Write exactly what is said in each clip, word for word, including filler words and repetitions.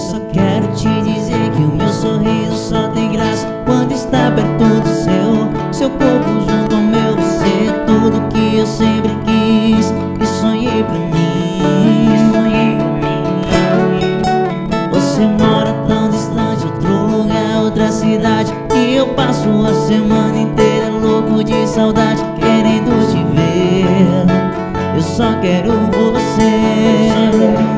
só quero te dizer que o meu sorriso só tem graça quando está perto do seu. Seu corpo junto ao meu, você é tudo que eu sempre quis e sonhei pra mim. Você mora tão distante, outro lugar, outra cidade, e eu passo a semana inteira louco de saudade, querendo te ver. Eu só quero você.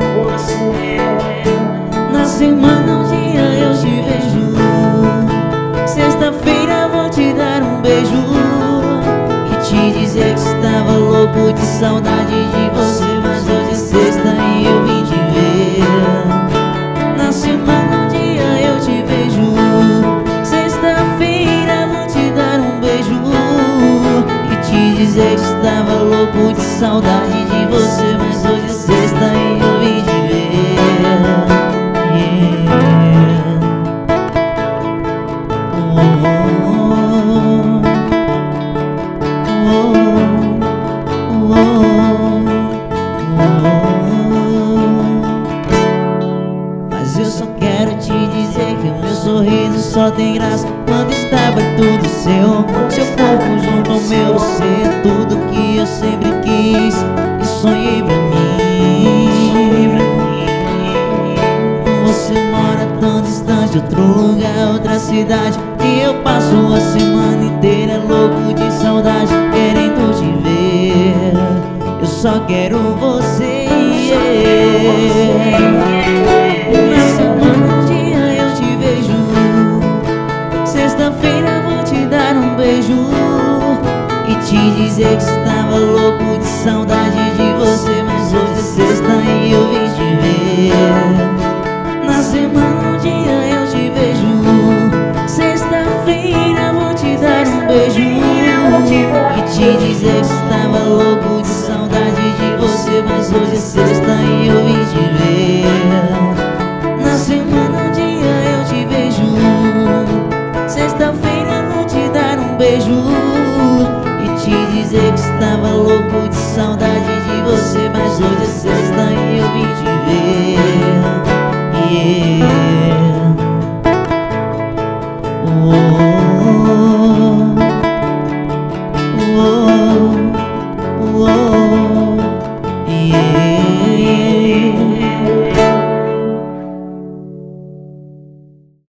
Na semana um dia eu te vejo, sexta-feira vou te dar um beijo e te dizer que estava louco de saudade de você, mas hoje é sexta e eu vim te ver. Na semana um dia eu te vejo, sexta-feira vou te dar um beijo e te dizer que estava louco de saudade de você, mas hoje é sexta e eu vim te ver. Mas eu só quero te dizer que o meu sorriso só tem graça quando está perto do seu. Seu corpo junto ao meu, você é tudo que eu sempre quis e sonhei pra mim. Você mora tão distante, outro lugar, outra cidade, e eu passo a semana inteira louco de saudade, querendo te ver. Eu só quero você. Na semana um dia eu te vejo, sexta-feira vou te dar um beijo e te dizer que estava louco de saudade de você, mas hoje é sexta e eu vim te ver. Na semana um dia eu te vejo, sexta-feira vou te dar um beijo e te dizer que estava louco de saudade de você, mas hoje é sexta e eu vim te ver. Na semana um dia eu te vejo, sexta-feira vou te dar um beijo e te dizer que estava louco de saudade de você, mas hoje é sexta e eu vim te ver. Yeah.